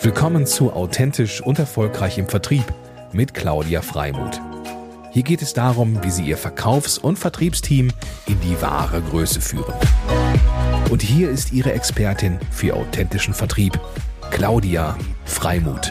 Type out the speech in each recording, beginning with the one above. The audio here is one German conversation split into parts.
Willkommen zu Authentisch und erfolgreich im Vertrieb mit Claudia Freimuth. Hier geht es darum, wie Sie Ihr Verkaufs- und Vertriebsteam in die wahre Größe führen. Und hier ist Ihre Expertin für authentischen Vertrieb, Claudia Freimuth.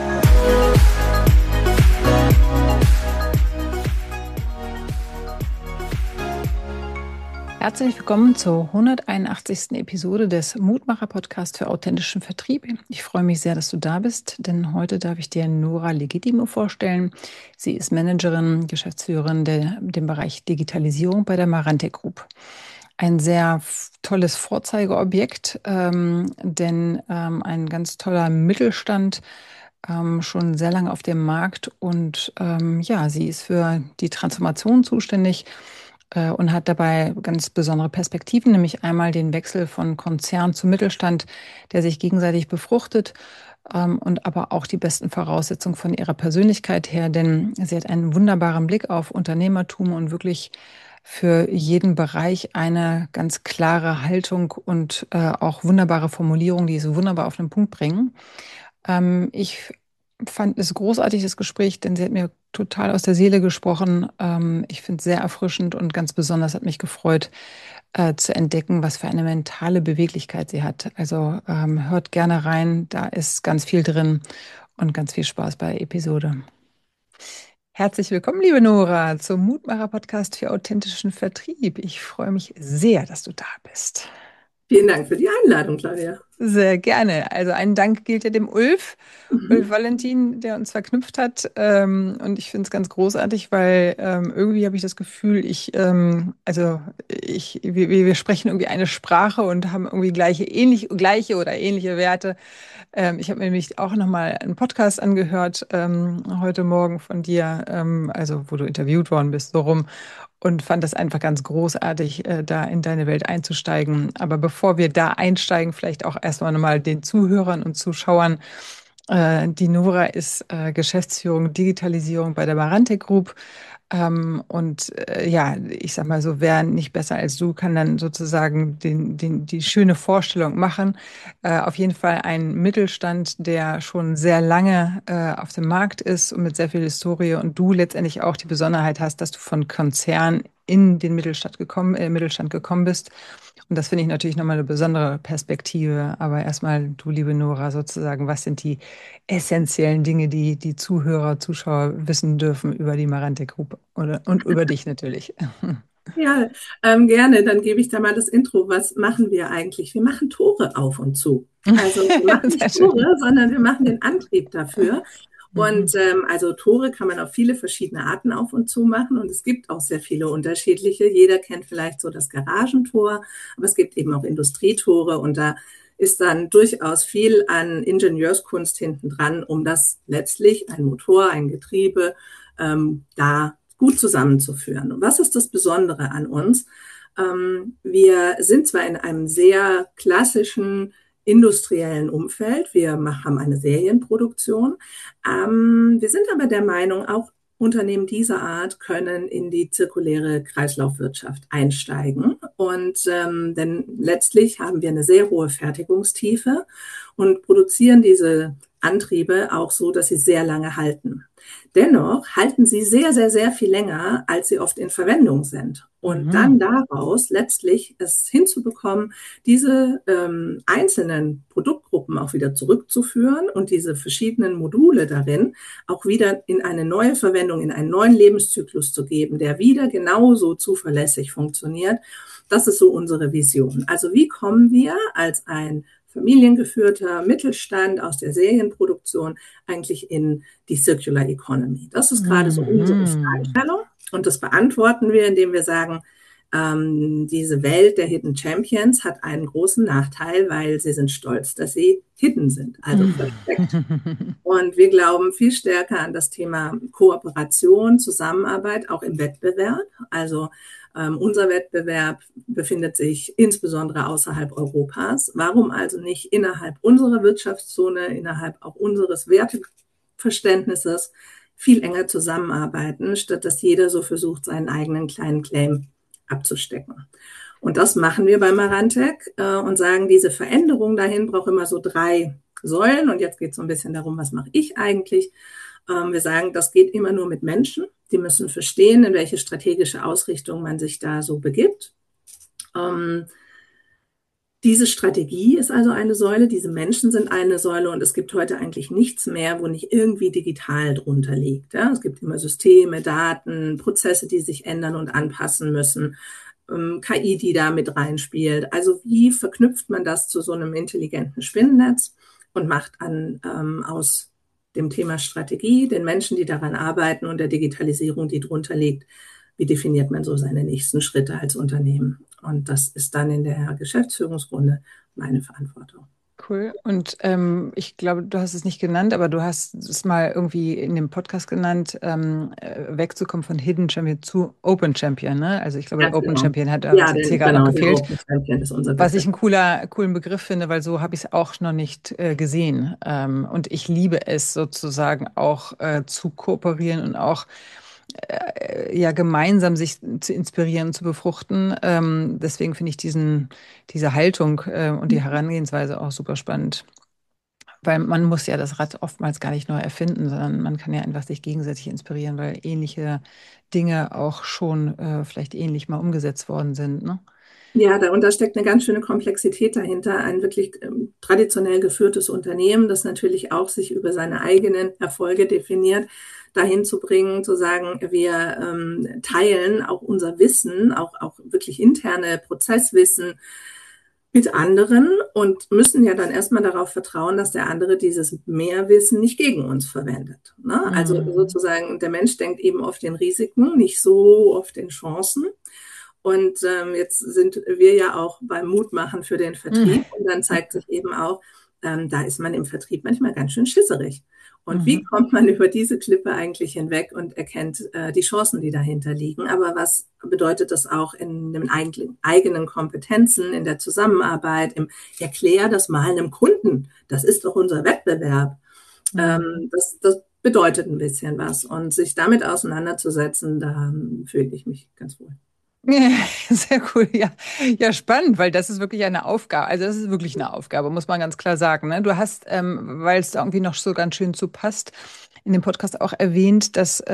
Herzlich willkommen zur 181. Episode des Mutmacher-Podcasts für authentischen Vertrieb. Ich freue mich sehr, dass du da bist, denn heute darf ich dir Nora Legitimo vorstellen. Sie ist Managerin, Geschäftsführerin dem Bereich Digitalisierung bei der Marante Group. Ein sehr tolles Vorzeigeobjekt, denn ein ganz toller Mittelstand, schon sehr lange auf dem Markt und sie ist für die Transformation zuständig und hat dabei ganz besondere Perspektiven, nämlich einmal den Wechsel von Konzern zu Mittelstand, der sich gegenseitig befruchtet, und aber auch die besten Voraussetzungen von ihrer Persönlichkeit her, denn sie hat einen wunderbaren Blick auf Unternehmertum und wirklich für jeden Bereich eine ganz klare Haltung und auch wunderbare Formulierungen, die es wunderbar auf den Punkt bringen. Ich fand es großartig, das Gespräch, denn sie hat mir total aus der Seele gesprochen. Ich finde es sehr erfrischend und ganz besonders hat mich gefreut, zu entdecken, was für eine mentale Beweglichkeit sie hat. Also hört gerne rein, da ist ganz viel drin und ganz viel Spaß bei der Episode. Herzlich willkommen, liebe Nora, zum Mutmacher-Podcast für authentischen Vertrieb. Ich freue mich sehr, dass du da bist. Vielen Dank für die Einladung, Claudia. Sehr gerne. Also ein Dank gilt ja dem Ulf Valentin, der uns verknüpft hat. Und ich finde es ganz großartig, weil irgendwie habe ich das Gefühl, wir sprechen irgendwie eine Sprache und haben irgendwie gleiche oder ähnliche Werte. Ich habe mir nämlich auch nochmal einen Podcast angehört, heute Morgen von dir, wo du interviewt worden bist, so rum. Und fand das einfach ganz großartig, da in deine Welt einzusteigen. Aber bevor wir da einsteigen, vielleicht auch erstmal nochmal den Zuhörern und Zuschauern. Die Nora ist Geschäftsführung Digitalisierung bei der Marante Group. Ich sag mal so, wer nicht besser als du, kann dann sozusagen die schöne Vorstellung machen. Auf jeden Fall ein Mittelstand, der schon sehr lange auf dem Markt ist und mit sehr viel Historie und du letztendlich auch die Besonderheit hast, dass du von Konzern in den Mittelstand gekommen bist. Und das finde ich natürlich nochmal eine besondere Perspektive. Aber erstmal, du, liebe Nora, sozusagen, was sind die essentiellen Dinge, die die Zuhörer, Zuschauer wissen dürfen über die Marante Group und über dich natürlich? Ja, gerne. Dann gebe ich da mal das Intro. Was machen wir eigentlich? Wir machen Tore auf und zu. Also wir machen nicht Tore, sondern wir machen den Antrieb dafür. Und Tore kann man auf viele verschiedene Arten auf und zu machen. Und es gibt auch sehr viele unterschiedliche. Jeder kennt vielleicht so das Garagentor, aber es gibt eben auch Industrietore. Und da ist dann durchaus viel an Ingenieurskunst hinten dran, um das letztlich, ein Motor, ein Getriebe, da gut zusammenzuführen. Und was ist das Besondere an uns? Wir sind zwar in einem sehr klassischen industriellen Umfeld, wir haben eine Serienproduktion, wir sind aber der Meinung, auch Unternehmen dieser Art können in die zirkuläre Kreislaufwirtschaft einsteigen. Und denn letztlich haben wir eine sehr hohe Fertigungstiefe und produzieren diese Antriebe auch so, dass sie sehr lange halten. Dennoch halten sie sehr, sehr, sehr viel länger, als sie oft in Verwendung sind. Und dann daraus letztlich es hinzubekommen, diese einzelnen Produktgruppen auch wieder zurückzuführen und diese verschiedenen Module darin auch wieder in eine neue Verwendung, in einen neuen Lebenszyklus zu geben, der wieder genauso zuverlässig funktioniert. Das ist so unsere Vision. Also wie kommen wir als ein familiengeführter Mittelstand aus der Serienproduktion eigentlich in die Circular Economy? Das ist gerade so unsere Fragestellung und das beantworten wir, indem wir sagen, diese Welt der Hidden Champions hat einen großen Nachteil, weil sie sind stolz, dass sie hidden sind, also versteckt. Und wir glauben viel stärker an das Thema Kooperation, Zusammenarbeit, auch im Wettbewerb. Also unser Wettbewerb befindet sich insbesondere außerhalb Europas. Warum also nicht innerhalb unserer Wirtschaftszone, innerhalb auch unseres Werteverständnisses viel enger zusammenarbeiten, statt dass jeder so versucht, seinen eigenen kleinen Claim abzustecken. Und das machen wir bei Marantec und sagen, diese Veränderung dahin braucht immer so 3 Säulen. Und jetzt geht es so ein bisschen darum, was mache ich eigentlich? Wir sagen, das geht immer nur mit Menschen. Die müssen verstehen, in welche strategische Ausrichtung man sich da so begibt. Diese Strategie ist also eine Säule, diese Menschen sind eine Säule und es gibt heute eigentlich nichts mehr, wo nicht irgendwie digital drunter liegt. Ja? Es gibt immer Systeme, Daten, Prozesse, die sich ändern und anpassen müssen, KI, die da mit reinspielt. Also wie verknüpft man das zu so einem intelligenten Spinnennetz und macht aus dem Thema Strategie, den Menschen, die daran arbeiten und der Digitalisierung, die drunter liegt, wie definiert man so seine nächsten Schritte als Unternehmen? Und das ist dann in der Geschäftsführungsrunde meine Verantwortung. Cool. Und ich glaube, du hast es nicht genannt, aber du hast es mal irgendwie in dem Podcast genannt, wegzukommen von Hidden Champion zu Open Champion. Ne? Also ich glaube, der Open Champion hat jetzt hier gerade noch gefehlt. Open Champion ist unser Begriff. Was ich einen coolen Begriff finde, weil so habe ich es auch noch nicht gesehen. Und ich liebe es sozusagen auch zu kooperieren und auch ja gemeinsam sich zu inspirieren, zu befruchten. Deswegen finde ich diese Haltung und die Herangehensweise auch super spannend. Weil man muss ja das Rad oftmals gar nicht neu erfinden, sondern man kann ja einfach sich gegenseitig inspirieren, weil ähnliche Dinge auch schon vielleicht ähnlich mal umgesetzt worden sind, ne? Ja, und da steckt eine ganz schöne Komplexität dahinter. Ein wirklich traditionell geführtes Unternehmen, das natürlich auch sich über seine eigenen Erfolge definiert, dahin zu bringen, zu sagen, wir teilen auch unser Wissen, auch wirklich interne Prozesswissen mit anderen und müssen ja dann erstmal darauf vertrauen, dass der andere dieses Mehrwissen nicht gegen uns verwendet. Ne? Also sozusagen, der Mensch denkt eben oft in Risiken, nicht so oft in Chancen. Und jetzt sind wir ja auch beim Mutmachen für den Vertrieb. Und dann zeigt sich eben auch, da ist man im Vertrieb manchmal ganz schön schisserig. Und wie kommt man über diese Klippe eigentlich hinweg und erkennt die Chancen, die dahinter liegen? Aber was bedeutet das auch in den eigenen Kompetenzen, in der Zusammenarbeit, im Erklär das mal einem Kunden? Das ist doch unser Wettbewerb. Das bedeutet ein bisschen was. Und sich damit auseinanderzusetzen, da fühle ich mich ganz wohl. Ja, sehr cool, ja. Ja, spannend, weil das ist wirklich eine Aufgabe. Also das ist wirklich eine Aufgabe, muss man ganz klar sagen. Ne? Du hast, weil es da irgendwie noch so ganz schön zu passt, in dem Podcast auch erwähnt, dass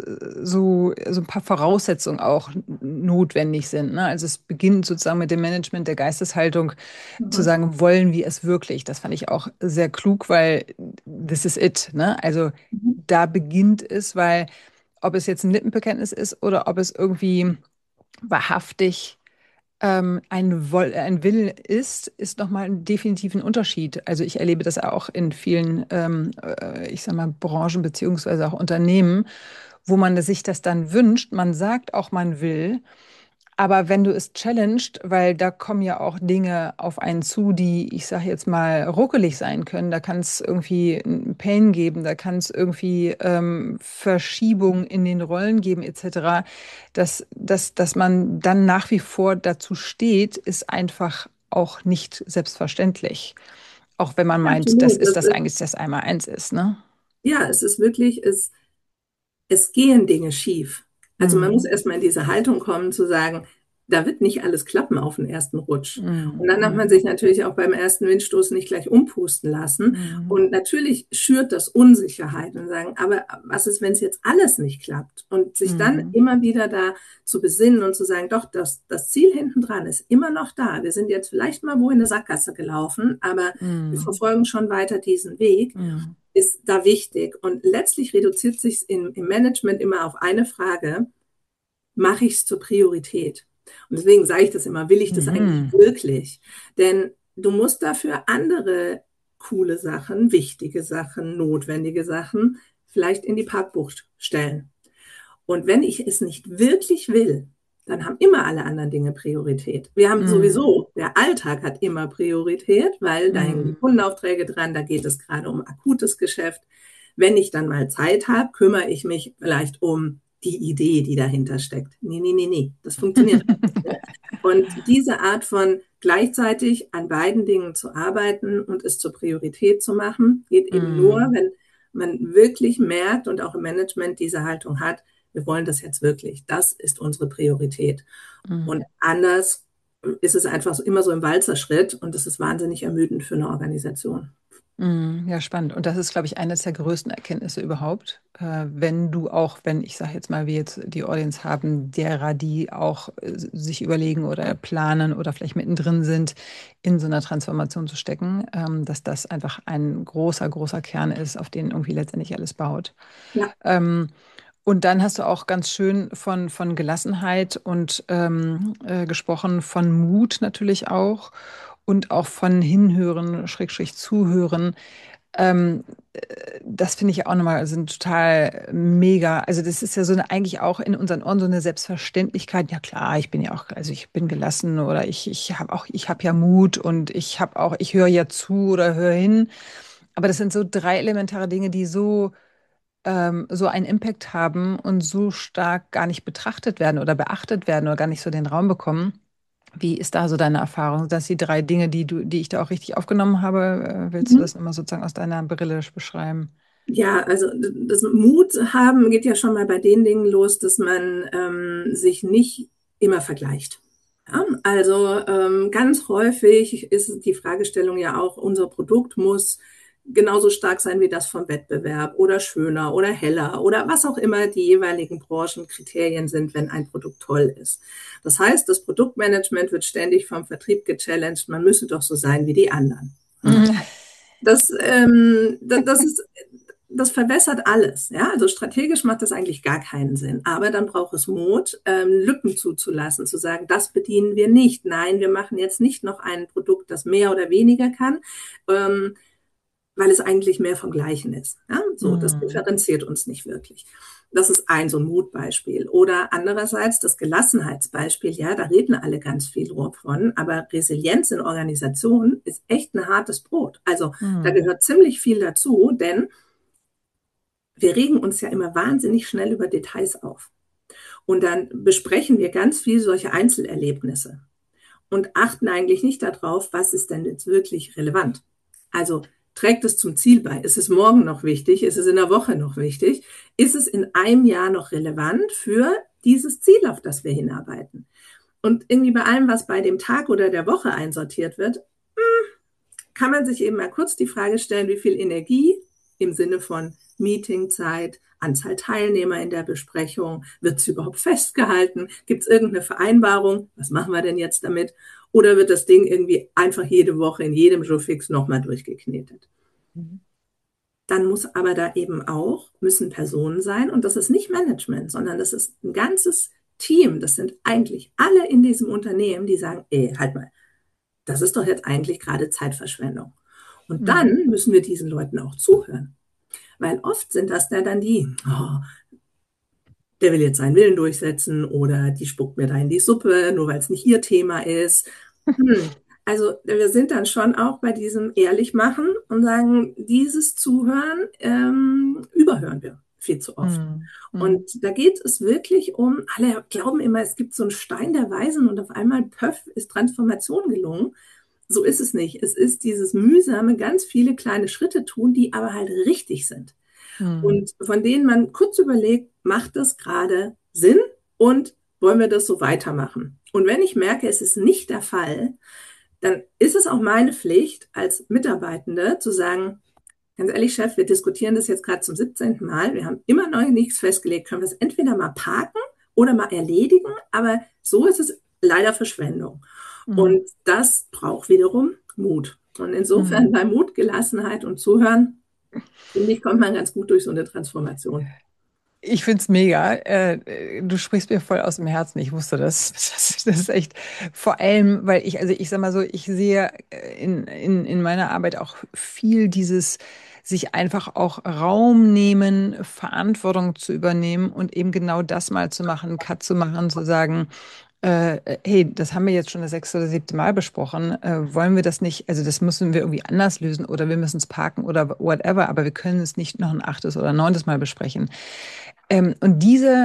so ein paar Voraussetzungen auch notwendig sind. Ne? Also es beginnt sozusagen mit dem Management der Geisteshaltung, zu sagen, wollen wir es wirklich? Das fand ich auch sehr klug, weil this is it. Ne? Also da beginnt es, weil ob es jetzt ein Lippenbekenntnis ist oder ob es irgendwie wahrhaftig ein Wille ist nochmal ein definitiven Unterschied. Also ich erlebe das auch in vielen, ich sag mal, Branchen beziehungsweise auch Unternehmen, wo man sich das dann wünscht. Man sagt auch, man will. Aber wenn du es challenged, weil da kommen ja auch Dinge auf einen zu, die, ich sage jetzt mal, ruckelig sein können. Da kann es irgendwie einen Pain geben, da kann es irgendwie Verschiebungen in den Rollen geben, etc. Dass man dann nach wie vor dazu steht, ist einfach auch nicht selbstverständlich. Auch wenn man meint, Absolut. dass das eigentlich das Einmaleins ist, ne? Ja, es ist wirklich, es gehen Dinge schief. Also man muss erstmal in diese Haltung kommen, zu sagen, da wird nicht alles klappen auf den ersten Rutsch. Und dann darf man sich natürlich auch beim ersten Windstoß nicht gleich umpusten lassen. Und natürlich schürt das Unsicherheit und sagen, aber was ist, wenn es jetzt alles nicht klappt? Und sich dann immer wieder da zu besinnen und zu sagen, doch, das Ziel hinten dran ist immer noch da. Wir sind jetzt vielleicht mal wo in eine Sackgasse gelaufen, aber wir verfolgen schon weiter diesen Weg. Ist da wichtig. Und letztlich reduziert sich im Management immer auf eine Frage: Mache ich es zur Priorität? Und deswegen sage ich das immer, will ich das eigentlich wirklich? Denn du musst dafür andere coole Sachen, wichtige Sachen, notwendige Sachen vielleicht in die Parkbucht stellen. Und wenn ich es nicht wirklich will, dann haben immer alle anderen Dinge Priorität. Wir haben sowieso, der Alltag hat immer Priorität, weil da hängen die Kundenaufträge dran, da geht es gerade um akutes Geschäft. Wenn ich dann mal Zeit habe, kümmere ich mich vielleicht um die Idee, die dahinter steckt. Nee, das funktioniert nicht. Und diese Art von gleichzeitig an beiden Dingen zu arbeiten und es zur Priorität zu machen, geht eben nur, wenn man wirklich merkt und auch im Management diese Haltung hat, wir wollen das jetzt wirklich. Das ist unsere Priorität. Und anders ist es einfach immer so im Walzerschritt und das ist wahnsinnig ermüdend für eine Organisation. Ja, spannend. Und das ist, glaube ich, eines der größten Erkenntnisse überhaupt. Wenn du auch, wenn ich sage jetzt mal, wir jetzt die Audience haben, derer, die auch sich überlegen oder planen oder vielleicht mittendrin sind, in so einer Transformation zu stecken, dass das einfach ein großer, großer Kern ist, auf den irgendwie letztendlich alles baut. Ja. Ähm, und dann hast du auch ganz schön von Gelassenheit und gesprochen, von Mut natürlich auch und auch von Hinhören, Schrägstrich Zuhören. Das finde ich auch nochmal also ein total mega. Also das ist ja so eine, eigentlich auch in unseren Ohren so eine Selbstverständlichkeit. Ja klar, ich bin ja auch, also ich bin gelassen oder ich habe ja Mut und ich höre ja zu oder höre hin. Aber das sind so drei elementare Dinge, die so einen Impact haben und so stark gar nicht betrachtet werden oder beachtet werden oder gar nicht so den Raum bekommen. Wie ist da so deine Erfahrung? Das sind die drei Dinge, die ich da auch richtig aufgenommen habe. Willst du Mhm. das nochmal sozusagen aus deiner Brille beschreiben? Ja, also das Mut haben geht ja schon mal bei den Dingen los, dass man sich nicht immer vergleicht. Ja, also ganz häufig ist die Fragestellung ja auch, unser Produkt muss genauso stark sein wie das vom Wettbewerb oder schöner oder heller oder was auch immer die jeweiligen Branchenkriterien sind, wenn ein Produkt toll ist. Das heißt, das Produktmanagement wird ständig vom Vertrieb gechallenged, man müsse doch so sein wie die anderen. Ja. Mhm. Das ist, das verwässert alles. Ja, also strategisch macht das eigentlich gar keinen Sinn. Aber dann braucht es Mut, Lücken zuzulassen, zu sagen, das bedienen wir nicht. Nein, wir machen jetzt nicht noch ein Produkt, das mehr oder weniger kann, weil es eigentlich mehr vom Gleichen ist. Ja, so, das Mhm. differenziert uns nicht wirklich. Das ist ein so ein Mutbeispiel. Oder andererseits das Gelassenheitsbeispiel. Ja, da reden alle ganz viel von, aber Resilienz in Organisationen ist echt ein hartes Brot. Also da Mhm. gehört ziemlich viel dazu, denn wir regen uns ja immer wahnsinnig schnell über Details auf. Und dann besprechen wir ganz viel solche Einzelerlebnisse und achten eigentlich nicht darauf, was ist denn jetzt wirklich relevant. Also trägt es zum Ziel bei? Ist es morgen noch wichtig? Ist es in der Woche noch wichtig? Ist es in einem Jahr noch relevant für dieses Ziel, auf das wir hinarbeiten? Und irgendwie bei allem, was bei dem Tag oder der Woche einsortiert wird, kann man sich eben mal kurz die Frage stellen, wie viel Energie im Sinne von Meetingzeit, Anzahl Teilnehmer in der Besprechung, wird es überhaupt festgehalten? Gibt es irgendeine Vereinbarung? Was machen wir denn jetzt damit? Oder wird das Ding irgendwie einfach jede Woche in jedem Showfix nochmal durchgeknetet? Mhm. Dann muss aber da eben auch, müssen Personen sein und das ist nicht Management, sondern das ist ein ganzes Team. Das sind eigentlich alle in diesem Unternehmen, die sagen, ey, halt mal, das ist doch jetzt eigentlich gerade Zeitverschwendung. Und Mhm. dann müssen wir diesen Leuten auch zuhören. Weil oft sind das ja dann die, oh, der will jetzt seinen Willen durchsetzen oder die spuckt mir da in die Suppe, nur weil es nicht ihr Thema ist. Also wir sind dann schon auch bei diesem ehrlich machen und sagen, dieses Zuhören überhören wir viel zu oft. Mhm. Mhm. Und da geht es wirklich um, alle glauben immer, es gibt so einen Stein der Weisen und auf einmal, pöff, ist Transformation gelungen. So ist es nicht. Es ist dieses mühsame, ganz viele kleine Schritte tun, die aber halt richtig sind. Mhm. Und von denen man kurz überlegt, macht das gerade Sinn und wollen wir das so weitermachen? Und wenn ich merke, es ist nicht der Fall, dann ist es auch meine Pflicht als Mitarbeitende zu sagen, ganz ehrlich, Chef, wir diskutieren das jetzt gerade zum 17. Mal, wir haben immer noch nichts festgelegt, können wir es entweder mal parken oder mal erledigen, aber so ist es leider Verschwendung. Mhm. Und das braucht wiederum Mut. Und insofern Mhm. bei Mut, Gelassenheit und Zuhören, finde ich, kommt man ganz gut durch so eine Transformation. Ich finde es mega. Du sprichst mir voll aus dem Herzen. Ich wusste das. Das ist echt vor allem, weil also ich sag mal so, ich sehe in meiner Arbeit auch viel dieses sich einfach auch Raum nehmen, Verantwortung zu übernehmen und eben genau das mal zu machen, einen Cut zu machen, zu sagen, hey, das haben wir jetzt schon das sechste oder siebte Mal besprochen. Wollen wir das nicht, also das müssen wir irgendwie anders lösen oder wir müssen es parken oder whatever, aber wir können es nicht noch ein achtes oder neuntes Mal besprechen. Und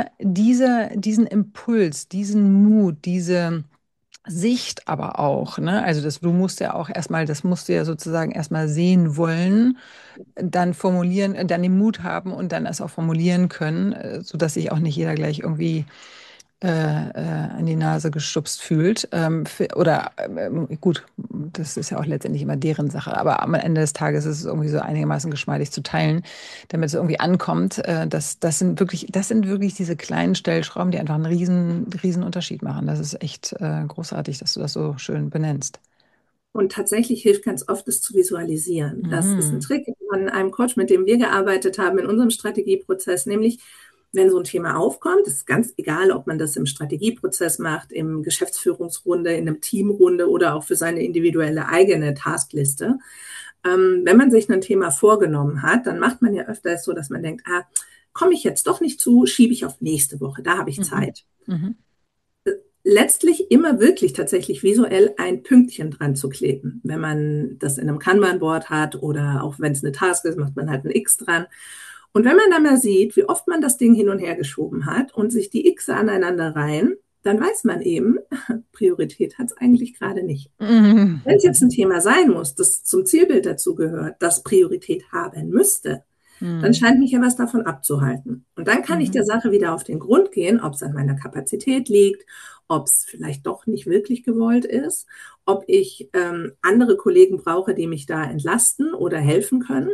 diesen Impuls, diesen Mut, diese Sicht aber auch, ne? Also du musst ja auch erstmal, das musst du ja sozusagen erstmal sehen wollen, dann formulieren, dann den Mut haben und dann es auch formulieren können, sodass sich auch nicht jeder gleich irgendwie an die Nase gestupst fühlt. Oder gut, das ist ja auch letztendlich immer deren Sache. Aber am Ende des Tages ist es irgendwie so einigermaßen geschmeidig zu teilen, damit es irgendwie ankommt. Das sind wirklich diese kleinen Stellschrauben, die einfach einen riesen Unterschied machen. Das ist echt großartig, dass du das so schön benennst. Und tatsächlich hilft ganz oft, es zu visualisieren. Das ist ein Mhm. Trick von einem Coach, mit dem wir gearbeitet haben in unserem Strategieprozess, nämlich wenn so ein Thema aufkommt, ist ganz egal, ob man das im Strategieprozess macht, im Geschäftsführungsrunde, in einem Teamrunde oder auch für seine individuelle eigene Taskliste. Wenn man sich ein Thema vorgenommen hat, dann macht man ja öfter so, dass man denkt, komme ich jetzt doch nicht zu, schiebe ich auf nächste Woche, da habe ich Mhm. Zeit. Mhm. Letztlich immer wirklich tatsächlich visuell ein Pünktchen dran zu kleben. Wenn man das in einem Kanban-Board hat oder auch wenn es eine Task ist, macht man halt ein X dran. Und wenn man dann mal sieht, wie oft man das Ding hin und her geschoben hat und sich die X aneinander reihen, dann weiß man eben, Priorität hat es eigentlich gerade nicht. Mhm. Wenn es jetzt ein Thema sein muss, das zum Zielbild dazu gehört, das Priorität haben müsste, dann Mhm. scheint mich ja was davon abzuhalten. Und dann kann ich der Mhm. Sache wieder auf den Grund gehen, ob es an meiner Kapazität liegt, ob es vielleicht doch nicht wirklich gewollt ist, ob ich andere Kollegen brauche, die mich da entlasten oder helfen können.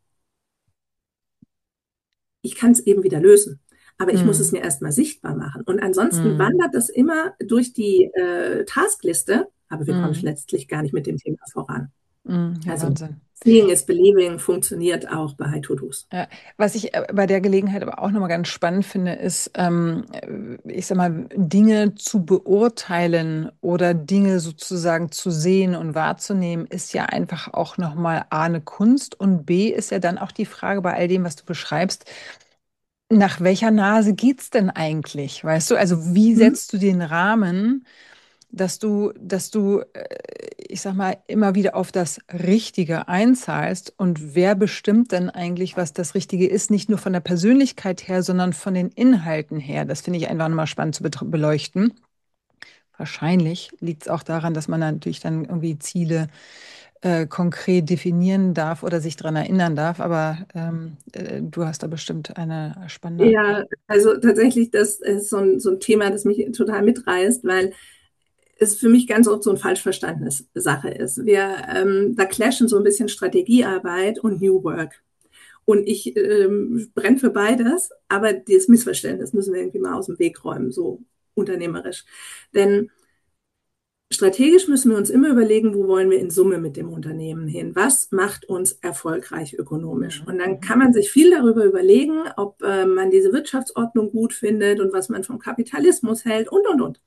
Ich kann es eben wieder lösen. Aber ich muss es Mhm. mir erstmal sichtbar machen. Und ansonsten Mhm. wandert das immer durch die Taskliste, aber wir kommen Mhm. letztlich gar nicht mit dem Thema voran. Mhm. Ja, Also Wahnsinn. Seeing is Believing funktioniert auch bei To-Dos. Ja, was ich bei der Gelegenheit aber auch nochmal ganz spannend finde, ist, ich sag mal, Dinge zu beurteilen oder Dinge sozusagen zu sehen und wahrzunehmen, ist ja einfach auch nochmal A, eine Kunst und B, ist ja dann auch die Frage bei all dem, was du beschreibst, nach welcher Nase geht's denn eigentlich? Weißt du, also wie Mhm. setzt du den Rahmen, dass du, ich sag mal, immer wieder auf das Richtige einzahlst und wer bestimmt denn eigentlich, was das Richtige ist, nicht nur von der Persönlichkeit her, sondern von den Inhalten her. Das finde ich einfach nochmal spannend zu beleuchten. Wahrscheinlich liegt es auch daran, dass man natürlich dann irgendwie Ziele konkret definieren darf oder sich daran erinnern darf, aber du hast da bestimmt eine spannende Antwort. Ja, also tatsächlich, das ist so ein Thema, das mich total mitreißt, weil es für mich ganz oft so ein falsch verstandenes Sache ist. Da clashen so ein bisschen Strategiearbeit und New Work. Und ich brenne für beides, aber das Missverständnis müssen wir irgendwie mal aus dem Weg räumen, so unternehmerisch. Denn strategisch müssen wir uns immer überlegen, wo wollen wir in Summe mit dem Unternehmen hin? Was macht uns erfolgreich ökonomisch? Mhm, Und dann mhm, kann man sich viel darüber überlegen, ob man diese Wirtschaftsordnung gut findet und was man vom Kapitalismus hält und.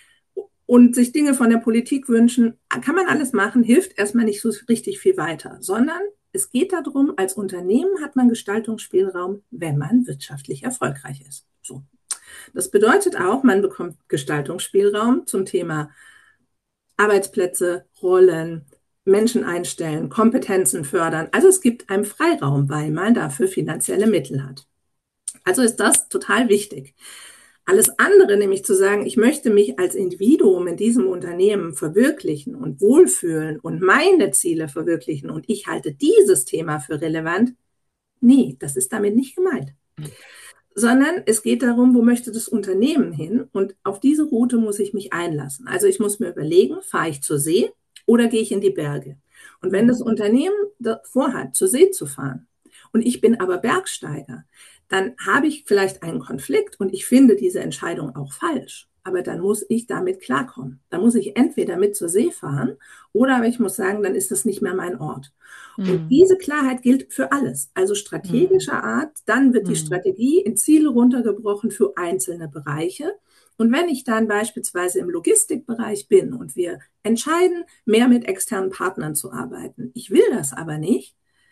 Und sich Dinge von der Politik wünschen, kann man alles machen, hilft erstmal nicht so richtig viel weiter, sondern es geht darum, als Unternehmen hat man Gestaltungsspielraum, wenn man wirtschaftlich erfolgreich ist. So. Das bedeutet auch, man bekommt Gestaltungsspielraum zum Thema Arbeitsplätze, Rollen, Menschen einstellen, Kompetenzen fördern. Also es gibt einen Freiraum, weil man dafür finanzielle Mittel hat. Also ist das total wichtig. Alles andere, nämlich zu sagen, ich möchte mich als Individuum in diesem Unternehmen verwirklichen und wohlfühlen und meine Ziele verwirklichen und ich halte dieses Thema für relevant. Nee, das ist damit nicht gemeint. Sondern es geht darum, wo möchte das Unternehmen hin und auf diese Route muss ich mich einlassen. Also ich muss mir überlegen, fahre ich zur See oder gehe ich in die Berge? Und wenn das mhm, Unternehmen vorhat, zur See zu fahren und ich bin aber Bergsteiger, dann habe ich vielleicht einen Konflikt und ich finde diese Entscheidung auch falsch. Aber dann muss ich damit klarkommen. Dann muss ich entweder mit zur See fahren oder aber ich muss sagen, dann ist das nicht mehr mein Ort. Und mhm, diese Klarheit gilt für alles, also mhm, strategischer Art. Dann wird die mhm, Strategie in Ziele runtergebrochen für einzelne Bereiche. Und wenn ich dann beispielsweise im Logistikbereich bin und wir entscheiden, mehr mit externen Partnern zu arbeiten, ich will das aber nicht,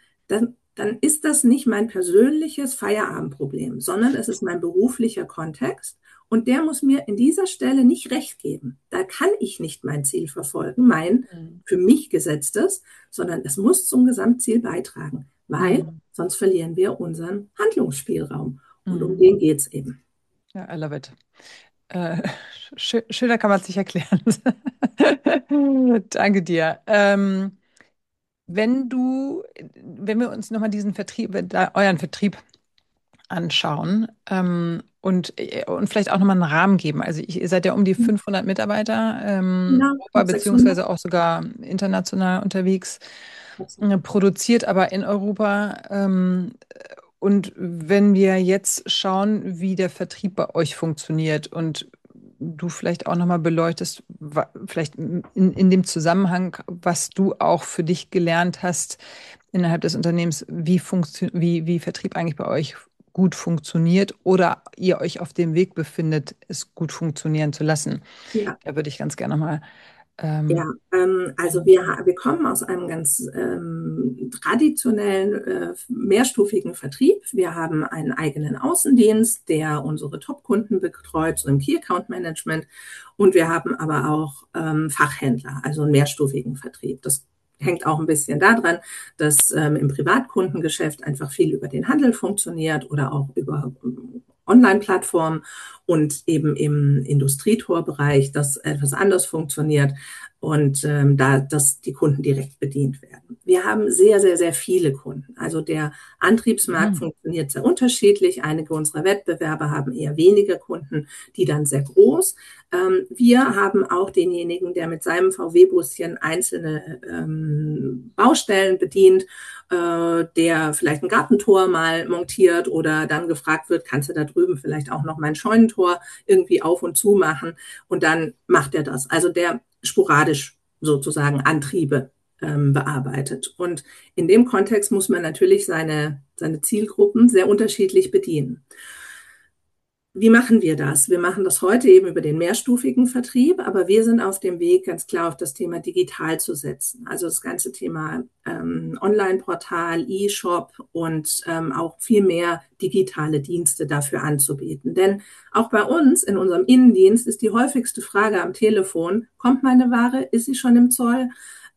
dann ist das nicht mein persönliches Feierabendproblem, sondern es ist mein beruflicher Kontext. Und der muss mir in dieser Stelle nicht recht geben. Da kann ich nicht mein Ziel verfolgen, mein mhm, für mich gesetztes, sondern es muss zum Gesamtziel beitragen, weil mhm, sonst verlieren wir unseren Handlungsspielraum. Und um mhm. den geht es eben. Ja, I love it. Äh, schöner kann man es nicht erklären. Danke dir. Wenn wir uns nochmal euren Vertrieb anschauen, Und vielleicht auch nochmal einen Rahmen geben. Also ihr seid ja um die 500 Mitarbeiter, Ja, Europa, beziehungsweise auch sogar international unterwegs, 600. produziert aber in Europa. Und wenn wir jetzt schauen, wie der Vertrieb bei euch funktioniert und du vielleicht auch nochmal beleuchtest, vielleicht in dem Zusammenhang, was du auch für dich gelernt hast innerhalb des Unternehmens, wie Vertrieb eigentlich bei euch gut funktioniert oder ihr euch auf dem Weg befindet, es gut funktionieren zu lassen. Ja. Da würde ich ganz gerne mal. Ja, also wir kommen aus einem ganz traditionellen, mehrstufigen Vertrieb. Wir haben einen eigenen Außendienst, der unsere Top-Kunden betreut, so im Key-Account-Management. Und wir haben aber auch Fachhändler, also einen mehrstufigen Vertrieb. Das hängt auch ein bisschen daran, dass im Privatkundengeschäft einfach viel über den Handel funktioniert oder auch über Online-Plattformen und eben im Industrietorbereich, das etwas anders funktioniert und dass die Kunden direkt bedient werden. Wir haben sehr, sehr, sehr viele Kunden. Also der Antriebsmarkt funktioniert sehr unterschiedlich. Einige unserer Wettbewerber haben eher weniger Kunden, die dann sehr groß. Wir haben auch denjenigen, der mit seinem VW-Buschen einzelne Baustellen bedient, der vielleicht ein Gartentor mal montiert oder dann gefragt wird, kannst du da drüben vielleicht auch noch mein Scheunentor irgendwie auf und zu machen? Und dann macht er das. Also der sporadisch sozusagen Antriebe bearbeitet. Und in dem Kontext muss man natürlich seine Zielgruppen sehr unterschiedlich bedienen. Wie machen wir das? Wir machen das heute eben über den mehrstufigen Vertrieb, aber wir sind auf dem Weg, ganz klar auf das Thema digital zu setzen. Also das ganze Thema Online-Portal, E-Shop und auch viel mehr digitale Dienste dafür anzubieten. Denn auch bei uns in unserem Innendienst ist die häufigste Frage am Telefon, kommt meine Ware, ist sie schon im Zoll?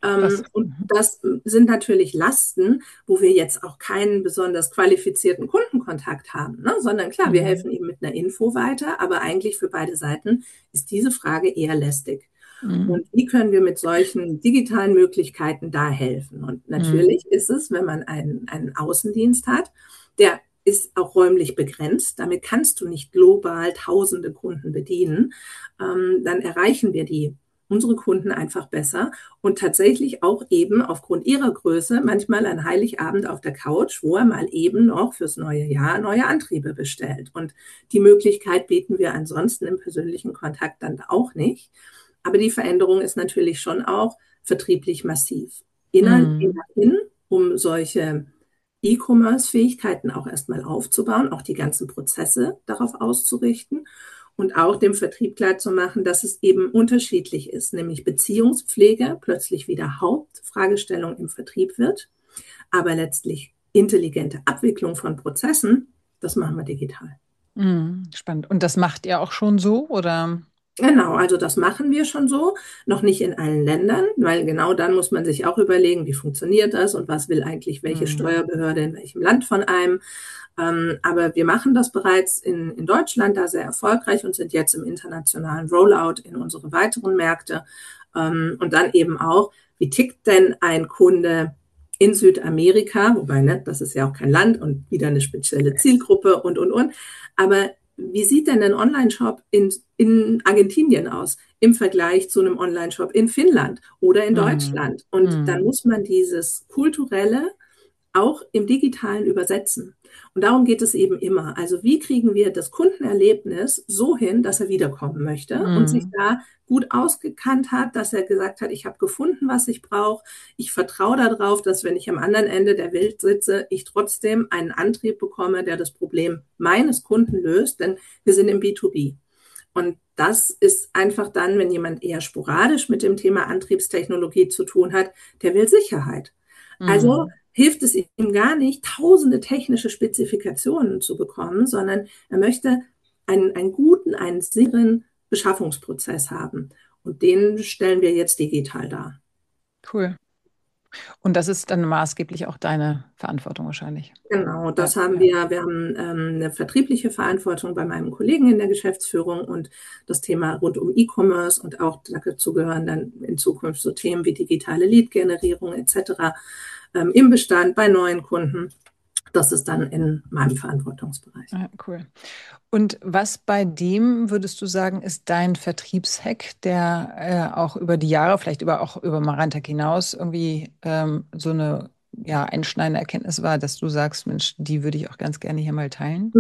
Und das sind natürlich Lasten, wo wir jetzt auch keinen besonders qualifizierten Kundenkontakt haben, ne? Sondern klar, wir helfen ihm mit einer Info weiter, aber eigentlich für beide Seiten ist diese Frage eher lästig. Und wie können wir mit solchen digitalen Möglichkeiten da helfen? Und natürlich ist es, wenn man einen Außendienst hat, der ist auch räumlich begrenzt. Damit kannst du nicht global tausende Kunden bedienen. Dann erreichen wir unsere Kunden einfach besser und tatsächlich auch eben aufgrund ihrer Größe manchmal an Heiligabend auf der Couch, wo er mal eben noch fürs neue Jahr neue Antriebe bestellt. Und die Möglichkeit bieten wir ansonsten im persönlichen Kontakt dann auch nicht. Aber die Veränderung ist natürlich schon auch vertrieblich massiv. Innen, um solche E-Commerce-Fähigkeiten auch erstmal aufzubauen, auch die ganzen Prozesse darauf auszurichten. Und auch dem Vertrieb klarzumachen, dass es eben unterschiedlich ist, nämlich Beziehungspflege plötzlich wieder Hauptfragestellung im Vertrieb wird, aber letztlich intelligente Abwicklung von Prozessen, das machen wir digital. Spannend. Und das macht ihr auch schon so, oder? Genau, also das machen wir schon so, noch nicht in allen Ländern, weil genau dann muss man sich auch überlegen, wie funktioniert das und was will eigentlich welche Steuerbehörde in welchem Land von einem. Aber wir machen das bereits in Deutschland da sehr erfolgreich und sind jetzt im internationalen Rollout in unsere weiteren Märkte. Und dann eben auch, wie tickt denn ein Kunde in Südamerika, wobei, ne, das ist ja auch kein Land und wieder eine spezielle Zielgruppe und. Aber wie sieht denn ein Online-Shop in Argentinien aus im Vergleich zu einem Online-Shop in Finnland oder in Deutschland? Und dann muss man dieses Kulturelle auch im Digitalen übersetzen. Und darum geht es eben immer. Also wie kriegen wir das Kundenerlebnis so hin, dass er wiederkommen möchte und sich da gut ausgekannt hat, dass er gesagt hat, ich habe gefunden, was ich brauche. Ich vertraue darauf, dass wenn ich am anderen Ende der Welt sitze, ich trotzdem einen Antrieb bekomme, der das Problem meines Kunden löst, denn wir sind im B2B. Und das ist einfach dann, wenn jemand eher sporadisch mit dem Thema Antriebstechnologie zu tun hat, der will Sicherheit. Also hilft es ihm gar nicht, tausende technische Spezifikationen zu bekommen, sondern er möchte einen guten, einen sicheren Beschaffungsprozess haben. Und den stellen wir jetzt digital dar. Cool. Und das ist dann maßgeblich auch deine Verantwortung wahrscheinlich. Genau, das haben wir. Wir haben eine vertriebliche Verantwortung bei meinem Kollegen in der Geschäftsführung und das Thema rund um E-Commerce und auch dazu gehören dann in Zukunft so Themen wie digitale Lead-Generierung etc. Im Bestand bei neuen Kunden. Das ist dann in meinem Verantwortungsbereich. Ja, cool. Und was bei dem, würdest du sagen, ist dein Vertriebshack, der auch über die Jahre, vielleicht auch über Marantec hinaus, irgendwie so eine einschneidende Erkenntnis war, dass du sagst, Mensch, die würde ich auch ganz gerne hier mal teilen?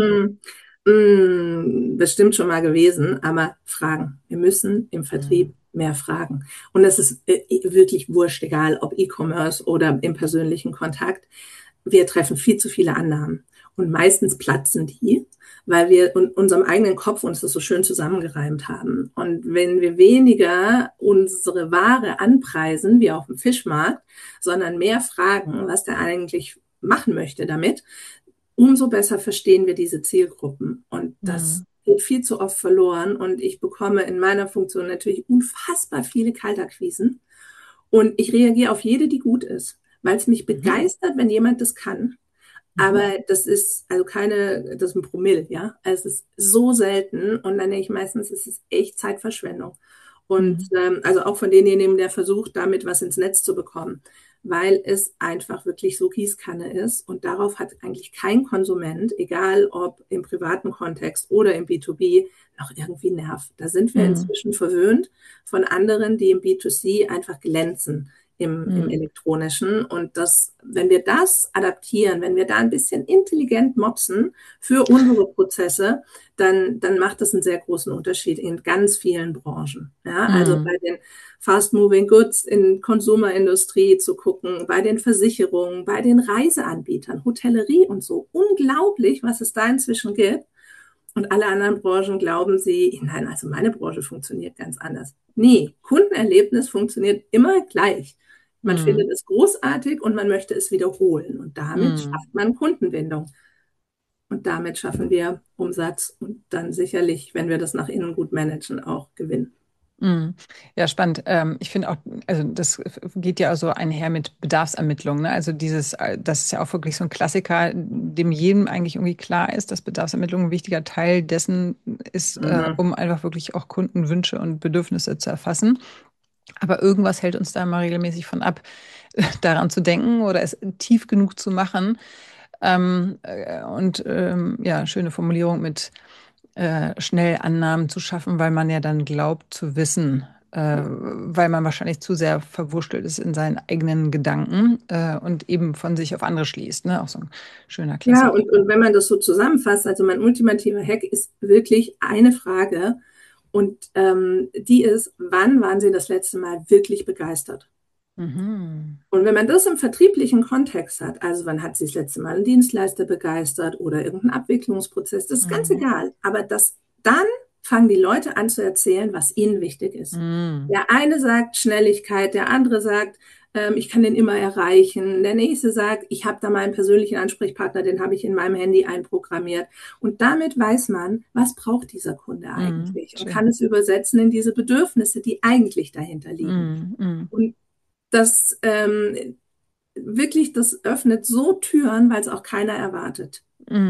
Bestimmt schon mal gewesen, aber Fragen. Wir müssen im Vertrieb mehr fragen. Und es ist wirklich wurscht, egal ob E-Commerce oder im persönlichen Kontakt. Wir treffen viel zu viele Annahmen. Und meistens platzen die, weil wir in unserem eigenen Kopf uns das so schön zusammengereimt haben. Und wenn wir weniger unsere Ware anpreisen, wie auf dem Fischmarkt, sondern mehr fragen, was der eigentlich machen möchte damit, umso besser verstehen wir diese Zielgruppen. Und das geht viel zu oft verloren. Und ich bekomme in meiner Funktion natürlich unfassbar viele Kaltakquisen. Und ich reagiere auf jede, die gut ist, weil es mich begeistert, wenn jemand das kann. Aber das ist also das ist ein Promille, ja. Also es ist so selten. Und dann denke ich meistens, es ist echt Zeitverschwendung. Und also auch von denjenigen, der versucht, damit was ins Netz zu bekommen, weil es einfach wirklich so Gießkanne ist. Und darauf hat eigentlich kein Konsument, egal ob im privaten Kontext oder im B2B, noch irgendwie Nerv. Da sind wir inzwischen verwöhnt von anderen, die im B2C einfach glänzen im Elektronischen. Und wenn wir das adaptieren, wenn wir da ein bisschen intelligent mopsen für unsere Prozesse, dann macht das einen sehr großen Unterschied in ganz vielen Branchen. Ja, also bei den Fast-Moving Goods in Konsumerindustrie zu gucken, bei den Versicherungen, bei den Reiseanbietern, Hotellerie und so. Unglaublich, was es da inzwischen gibt. Und alle anderen Branchen glauben sie, nein, also meine Branche funktioniert ganz anders. Nee, Kundenerlebnis funktioniert immer gleich. Man findet es großartig und man möchte es wiederholen. Und damit schafft man Kundenbindung. Und damit schaffen wir Umsatz und dann sicherlich, wenn wir das nach innen gut managen, auch Gewinn. Ja, spannend. Ich finde auch, also das geht ja also einher mit Bedarfsermittlung, ne? Also das ist ja auch wirklich so ein Klassiker, dem jedem eigentlich irgendwie klar ist, dass Bedarfsermittlung ein wichtiger Teil dessen ist, um einfach wirklich auch Kundenwünsche und Bedürfnisse zu erfassen. Aber irgendwas hält uns da mal regelmäßig von ab, daran zu denken oder es tief genug zu machen. Ja, schöne Formulierung mit schnell Annahmen zu schaffen, weil man ja dann glaubt zu wissen, weil man wahrscheinlich zu sehr verwurschtelt ist in seinen eigenen Gedanken und eben von sich auf andere schließt. Ne? Auch so ein schöner Klassiker. Ja, und wenn man das so zusammenfasst, also mein ultimativer Hack ist wirklich eine Frage und die ist, wann waren Sie das letzte Mal wirklich begeistert? Und wenn man das im vertrieblichen Kontext hat, also wann hat sie das letzte Mal einen Dienstleister begeistert oder irgendeinen Abwicklungsprozess, das ist ganz egal. Aber dann fangen die Leute an zu erzählen, was ihnen wichtig ist. Der eine sagt Schnelligkeit, der andere sagt, ich kann den immer erreichen. Der nächste sagt, ich habe da meinen persönlichen Ansprechpartner, den habe ich in meinem Handy einprogrammiert. Und damit weiß man, was braucht dieser Kunde eigentlich und kann es übersetzen in diese Bedürfnisse, die eigentlich dahinter liegen. Und das wirklich, das öffnet so Türen, weil es auch keiner erwartet.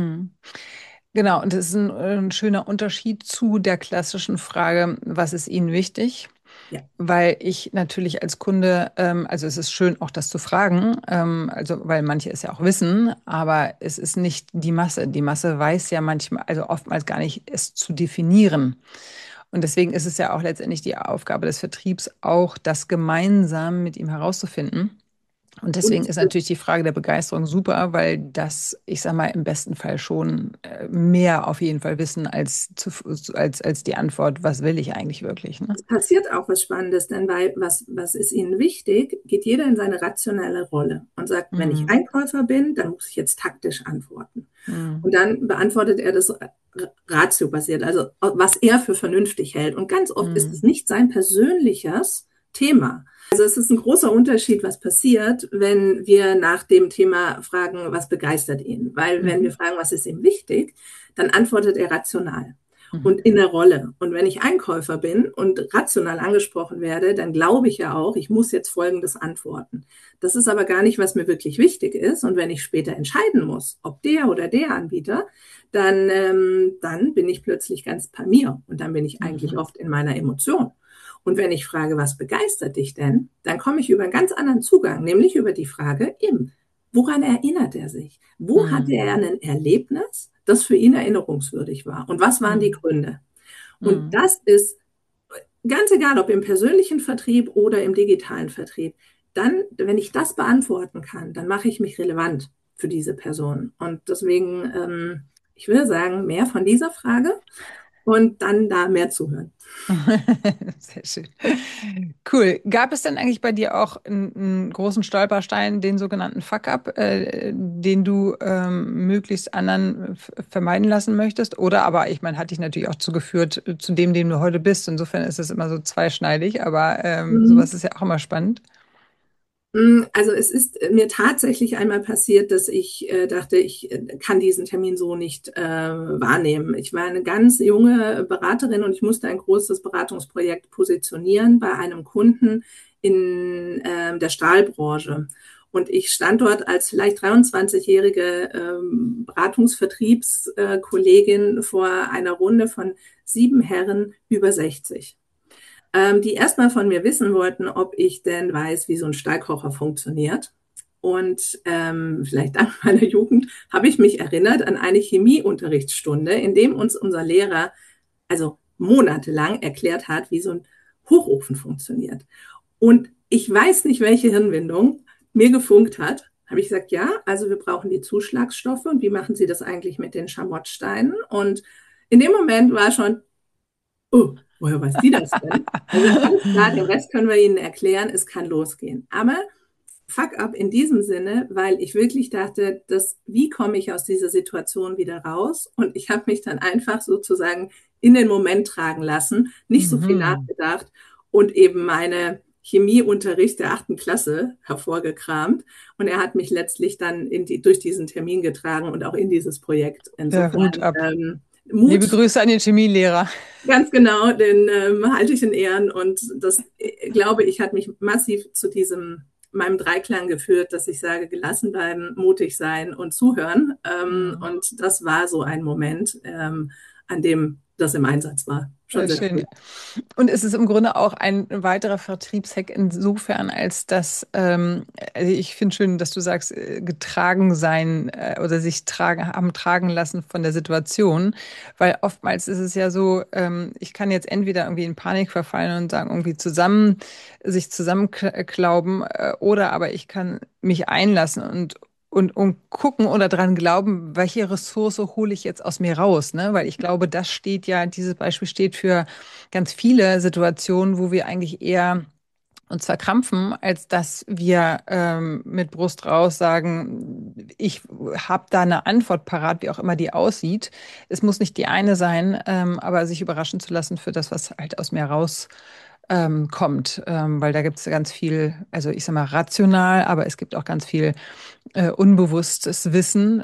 Genau, und das ist ein schöner Unterschied zu der klassischen Frage, was ist Ihnen wichtig? Ja. Weil ich natürlich als Kunde, also es ist schön auch das zu fragen, also weil manche es ja auch wissen, aber es ist nicht die Masse. Die Masse weiß ja manchmal, also oftmals gar nicht, es zu definieren. Und deswegen ist es ja auch letztendlich die Aufgabe des Vertriebs, auch das gemeinsam mit ihm herauszufinden. Und deswegen ist natürlich die Frage der Begeisterung super, weil das, ich sag mal, im besten Fall schon mehr auf jeden Fall wissen als die Antwort, was will ich eigentlich wirklich. Ne? Es passiert auch was Spannendes, denn bei was ist Ihnen wichtig, geht jeder in seine rationelle Rolle und sagt, wenn ich Einkäufer bin, dann muss ich jetzt taktisch antworten. Und dann beantwortet er das ratiobasiert, also was er für vernünftig hält. Und ganz oft ist es nicht sein persönliches Thema. Also es ist ein großer Unterschied, was passiert, wenn wir nach dem Thema fragen, was begeistert ihn. Weil wenn wir fragen, was ist ihm wichtig, dann antwortet er rational und in der Rolle. Und wenn ich Einkäufer bin und rational angesprochen werde, dann glaube ich ja auch, ich muss jetzt Folgendes antworten. Das ist aber gar nicht, was mir wirklich wichtig ist. Und wenn ich später entscheiden muss, ob der oder der Anbieter, dann bin ich plötzlich ganz bei mir. Und dann bin ich eigentlich oft in meiner Emotion. Und wenn ich frage, was begeistert dich denn, dann komme ich über einen ganz anderen Zugang, nämlich über die Frage, eben, woran erinnert er sich? Wo hatte er Mhm. ein Erlebnis, das für ihn erinnerungswürdig war? Und was waren die Mhm. Gründe? Und Mhm. das ist ganz egal, ob im persönlichen Vertrieb oder im digitalen Vertrieb. Dann, wenn ich das beantworten kann, dann mache ich mich relevant für diese Person. Und deswegen, ich würde sagen, mehr von dieser Frage und dann da mehr zuhören. Sehr schön. Cool. Gab es denn eigentlich bei dir auch einen großen Stolperstein, den sogenannten Fuck-up, den du möglichst anderen vermeiden lassen möchtest? Oder aber, ich meine, hat dich natürlich auch zugeführt zu dem du heute bist. Insofern ist es immer so zweischneidig, aber sowas ist ja auch immer spannend. Also es ist mir tatsächlich einmal passiert, dass ich dachte, ich kann diesen Termin so nicht wahrnehmen. Ich war eine ganz junge Beraterin und ich musste ein großes Beratungsprojekt positionieren bei einem Kunden in der Stahlbranche. Und ich stand dort als vielleicht 23-jährige Beratungsvertriebskollegin vor einer Runde von 7 Herren über 60, die erstmal von mir wissen wollten, ob ich denn weiß, wie so ein Stahlkocher funktioniert. Und vielleicht dank meiner Jugend habe ich mich erinnert an eine Chemieunterrichtsstunde, in dem uns unser Lehrer also monatelang erklärt hat, wie so ein Hochofen funktioniert. Und ich weiß nicht, welche Hirnwindung mir gefunkt hat. Habe ich gesagt, ja, also wir brauchen die Zuschlagsstoffe und wie machen Sie das eigentlich mit den Schamottsteinen? Und in dem Moment war schon, oh, woher weiß die das denn? Also alles klar, den Rest können wir Ihnen erklären, es kann losgehen. Aber fuck up in diesem Sinne, weil ich wirklich dachte, wie komme ich aus dieser Situation wieder raus? Und ich habe mich dann einfach sozusagen in den Moment tragen lassen, nicht so viel Mhm. nachgedacht und eben meine Chemieunterricht der 8. Klasse hervorgekramt. Und er hat mich letztlich dann durch diesen Termin getragen und auch in dieses Projekt. Der Hut Insofern ab. Liebe Mut. Grüße an den Chemielehrer. Ganz genau, den halte ich in Ehren und das, glaube ich, hat mich massiv zu meinem Dreiklang geführt, dass ich sage, gelassen bleiben, mutig sein und zuhören. Mhm. Und das war so ein Moment, an dem das im Einsatz war. Schon Sehr sehr schön. früh. Und es ist im Grunde auch ein weiterer Vertriebshack insofern, als dass, also ich finde schön, dass du sagst, getragen sein oder sich haben tragen lassen von der Situation, weil oftmals ist es ja so, ich kann jetzt entweder irgendwie in Panik verfallen und sagen, irgendwie sich zusammenklauben, oder aber ich kann mich einlassen und gucken oder dran glauben, welche Ressource hole ich jetzt aus mir raus, ne? Weil ich glaube, dieses Beispiel steht für ganz viele Situationen, wo wir eigentlich eher uns verkrampfen, als dass wir mit Brust raus sagen, ich habe da eine Antwort parat, wie auch immer die aussieht. Es muss nicht die eine sein, aber sich überraschen zu lassen für das, was halt aus mir raus kommt, weil da gibt es ganz viel, also ich sag mal rational, aber es gibt auch ganz viel unbewusstes Wissen,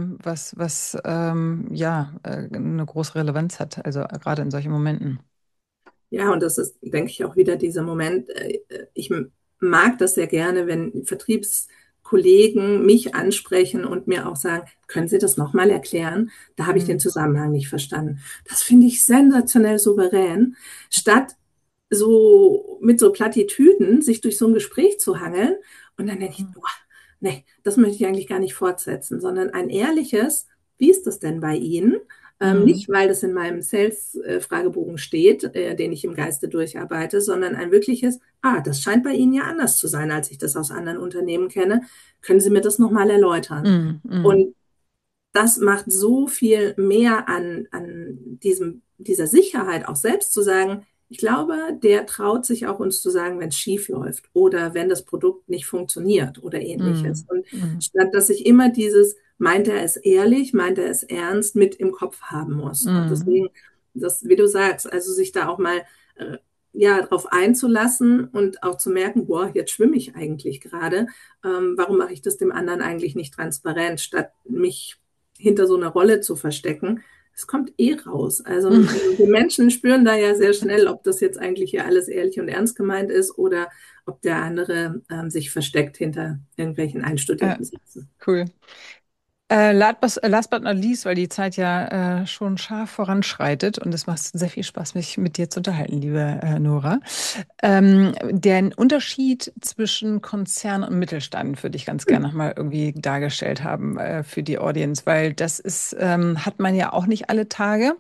was ja eine große Relevanz hat, also gerade in solchen Momenten. Ja, und das ist, denke ich, auch wieder dieser Moment. Ich mag das sehr gerne, wenn Vertriebskollegen mich ansprechen und mir auch sagen, können Sie das nochmal erklären? Da habe ich den Mhm. Zusammenhang nicht verstanden. Das finde ich sensationell souverän. Statt so mit so Plattitüden sich durch so ein Gespräch zu hangeln und dann denke ich, boah, nee, das möchte ich eigentlich gar nicht fortsetzen, sondern ein ehrliches, wie ist das denn bei Ihnen? Mhm. Nicht, weil das in meinem Sales-Fragebogen steht, den ich im Geiste durcharbeite, sondern ein wirkliches, das scheint bei Ihnen ja anders zu sein, als ich das aus anderen Unternehmen kenne. Können Sie mir das nochmal erläutern? Mhm. Mhm. Und das macht so viel mehr an dieser Sicherheit, auch selbst zu sagen, ich glaube, der traut sich auch uns zu sagen, wenn es schief läuft oder wenn das Produkt nicht funktioniert oder ähnliches. Mhm. Und Mhm. statt dass ich immer meint er es ehrlich, meint er es ernst, mit im Kopf haben muss. Und Mhm. deswegen, wie du sagst, also sich da auch mal ja, drauf einzulassen und auch zu merken, boah, jetzt schwimme ich eigentlich gerade. Warum mache ich das dem anderen eigentlich nicht transparent, statt mich hinter so einer Rolle zu verstecken? Es kommt eh raus. Also die Menschen spüren da ja sehr schnell, ob das jetzt eigentlich hier alles ehrlich und ernst gemeint ist oder ob der andere sich versteckt hinter irgendwelchen Ja, einstudierten Sätzen. cool. Last but not least, weil die Zeit ja schon scharf voranschreitet und es macht sehr viel Spaß, mich mit dir zu unterhalten, liebe Nora. Den Unterschied zwischen Konzern und Mittelstand würde ich ganz gerne nochmal irgendwie dargestellt haben für die Audience, weil das ist, hat man ja auch nicht alle Tage.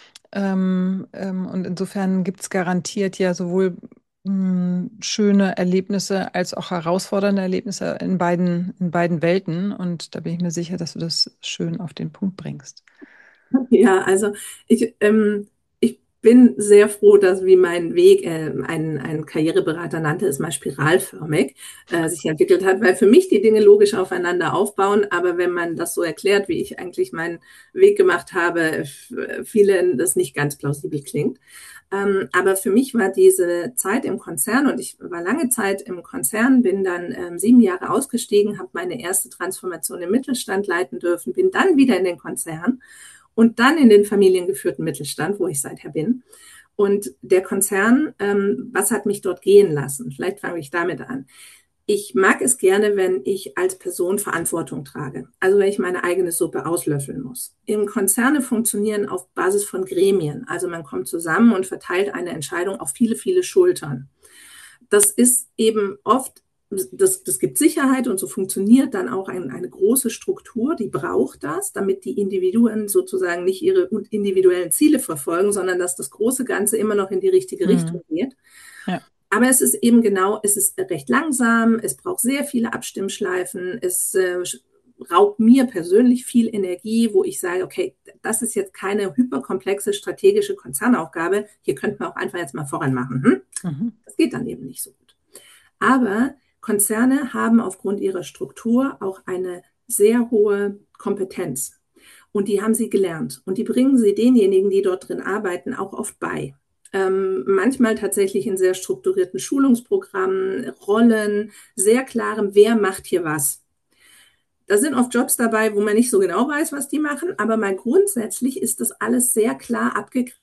Und insofern gibt es garantiert ja sowohl schöne Erlebnisse als auch herausfordernde Erlebnisse in beiden Welten. Und da bin ich mir sicher, dass du das schön auf den Punkt bringst. Ja, also ich bin sehr froh, dass wie mein Weg, ein Karriereberater nannte es mal spiralförmig, sich entwickelt hat, weil für mich die Dinge logisch aufeinander aufbauen, aber wenn man das so erklärt, wie ich eigentlich meinen Weg gemacht habe, vielen das nicht ganz plausibel klingt. Aber für mich war diese Zeit im Konzern, und ich war lange Zeit im Konzern, bin dann 7 Jahre ausgestiegen, habe meine erste Transformation im Mittelstand leiten dürfen, bin dann wieder in den Konzern und dann in den familiengeführten Mittelstand, wo ich seither bin. Und der Konzern, was hat mich dort gehen lassen? Vielleicht fange ich damit an. Ich mag es gerne, wenn ich als Person Verantwortung trage. Also wenn ich meine eigene Suppe auslöffeln muss. Im Konzerne funktionieren auf Basis von Gremien. Also man kommt zusammen und verteilt eine Entscheidung auf viele, viele Schultern. Das ist eben oft, das gibt Sicherheit und so funktioniert dann auch eine große Struktur, die braucht das, damit die Individuen sozusagen nicht ihre individuellen Ziele verfolgen, sondern dass das große Ganze immer noch in die richtige Richtung geht. Ja. Aber es ist eben genau, es ist recht langsam, es braucht sehr viele Abstimmschleifen, es raubt mir persönlich viel Energie, wo ich sage, okay, das ist jetzt keine hyperkomplexe strategische Konzernaufgabe, hier könnten wir auch einfach jetzt mal voran machen. Das geht dann eben nicht so gut. Aber Konzerne haben aufgrund ihrer Struktur auch eine sehr hohe Kompetenz. Und die haben sie gelernt. Und die bringen sie denjenigen, die dort drin arbeiten, auch oft bei. Manchmal tatsächlich in sehr strukturierten Schulungsprogrammen, Rollen, sehr klarem, wer macht hier was. Da sind oft Jobs dabei, wo man nicht so genau weiß, was die machen, aber mal grundsätzlich ist das alles sehr klar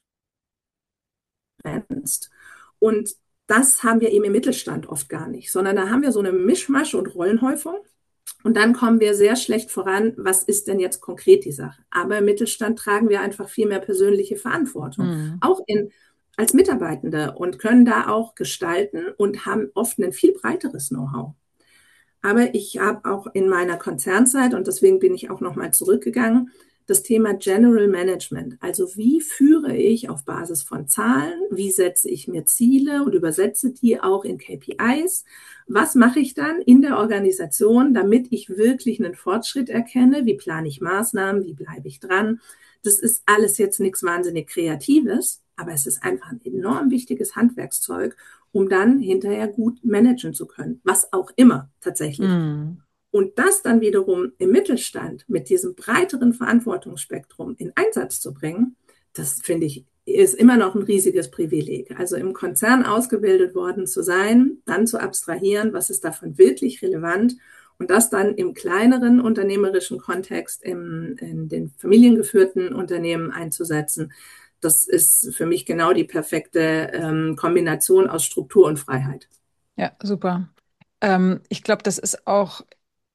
abgegrenzt. Und das haben wir eben im Mittelstand oft gar nicht, sondern da haben wir so eine Mischmasch und Rollenhäufung. Und dann kommen wir sehr schlecht voran, was ist denn jetzt konkret die Sache? Aber im Mittelstand tragen wir einfach viel mehr persönliche Verantwortung. Auch als Mitarbeitende und können da auch gestalten und haben oft ein viel breiteres Know-how. Aber ich habe auch in meiner Konzernzeit, und deswegen bin ich auch nochmal zurückgegangen, das Thema General Management. Also wie führe ich auf Basis von Zahlen? Wie setze ich mir Ziele und übersetze die auch in KPIs? Was mache ich dann in der Organisation, damit ich wirklich einen Fortschritt erkenne? Wie plane ich Maßnahmen? Wie bleibe ich dran? Das ist alles jetzt nichts wahnsinnig Kreatives, aber es ist einfach ein enorm wichtiges Handwerkszeug, um dann hinterher gut managen zu können, was auch immer tatsächlich. Und das dann wiederum im Mittelstand mit diesem breiteren Verantwortungsspektrum in Einsatz zu bringen, das finde ich, ist immer noch ein riesiges Privileg. Also im Konzern ausgebildet worden zu sein, dann zu abstrahieren, was ist davon wirklich relevant und das dann im kleineren unternehmerischen Kontext in den familiengeführten Unternehmen einzusetzen. Das ist für mich genau die perfekte Kombination aus Struktur und Freiheit. Ja, super. Ich glaube, das ist auch,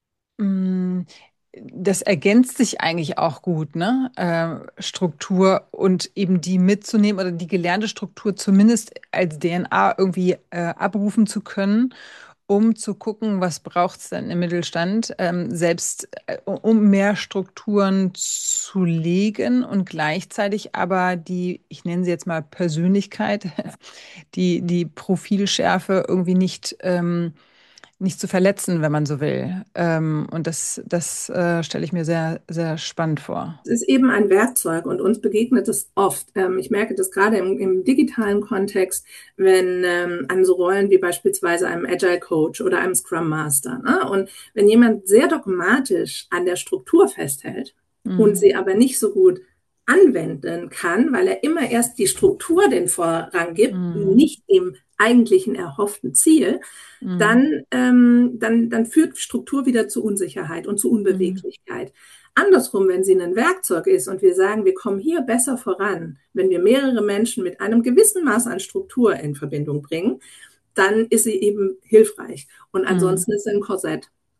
das ergänzt sich eigentlich auch gut, ne? Struktur und eben die mitzunehmen oder die gelernte Struktur zumindest als DNA irgendwie abrufen zu können, um zu gucken, was braucht es denn im Mittelstand, selbst um mehr Strukturen zu legen und gleichzeitig aber die, ich nenne sie jetzt mal Persönlichkeit, die Profilschärfe irgendwie nicht zu verletzen, wenn man so will. Und das stelle ich mir sehr, sehr spannend vor. Es ist eben ein Werkzeug und uns begegnet es oft. Ich merke das gerade im digitalen Kontext, wenn an so Rollen wie beispielsweise einem Agile Coach oder einem Scrum Master. Ne? Und wenn jemand sehr dogmatisch an der Struktur festhält und sie aber nicht so gut anwenden kann, weil er immer erst die Struktur den Vorrang gibt, nicht dem eigentlichen erhofften Ziel, dann führt Struktur wieder zu Unsicherheit und zu Unbeweglichkeit. Andersrum, wenn sie ein Werkzeug ist und wir sagen, wir kommen hier besser voran, wenn wir mehrere Menschen mit einem gewissen Maß an Struktur in Verbindung bringen, dann ist sie eben hilfreich. Und ansonsten ist sie ein Korsett.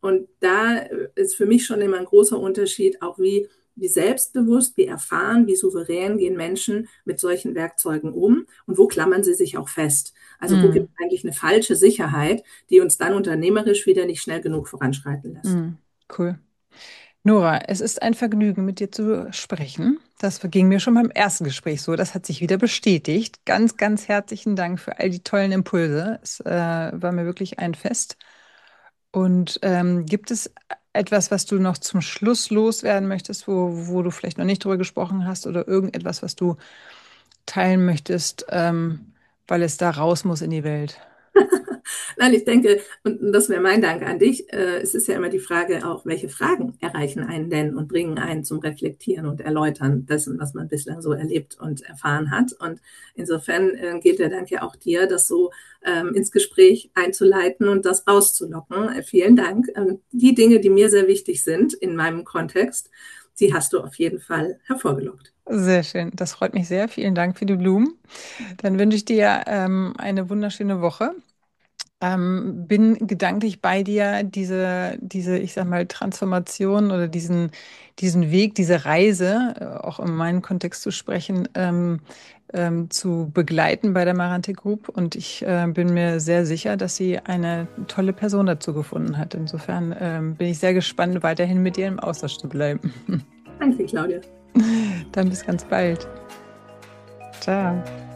Und da ist für mich schon immer ein großer Unterschied, auch wie selbstbewusst, wie erfahren, wie souverän gehen Menschen mit solchen Werkzeugen um und wo klammern sie sich auch fest. Also wo gibt es eigentlich eine falsche Sicherheit, die uns dann unternehmerisch wieder nicht schnell genug voranschreiten lässt. Cool. Nora, es ist ein Vergnügen, mit dir zu sprechen. Das ging mir schon beim ersten Gespräch so. Das hat sich wieder bestätigt. Ganz, ganz herzlichen Dank für all die tollen Impulse. Es war mir wirklich ein Fest. Und gibt es etwas, was du noch zum Schluss loswerden möchtest, wo du vielleicht noch nicht drüber gesprochen hast oder irgendetwas, was du teilen möchtest, weil es da raus muss in die Welt? Nein, ich denke, und das wäre mein Dank an dich, es ist ja immer die Frage auch, welche Fragen erreichen einen denn und bringen einen zum Reflektieren und Erläutern dessen, was man bislang so erlebt und erfahren hat. Und insofern gilt der Dank ja auch dir, das so ins Gespräch einzuleiten und das rauszulocken. Vielen Dank. Die Dinge, die mir sehr wichtig sind in meinem Kontext, die hast du auf jeden Fall hervorgelockt. Sehr schön. Das freut mich sehr. Vielen Dank für die Blumen. Dann wünsche ich dir eine wunderschöne Woche. Bin gedanklich bei dir, diese, ich sag mal, Transformation oder diesen Weg, diese Reise, auch in meinem Kontext zu sprechen, zu begleiten bei der Marante Group. Und ich bin mir sehr sicher, dass sie eine tolle Person dazu gefunden hat. Insofern bin ich sehr gespannt, weiterhin mit dir im Austausch zu bleiben. Danke, Claudia. Dann bis ganz bald. Ciao.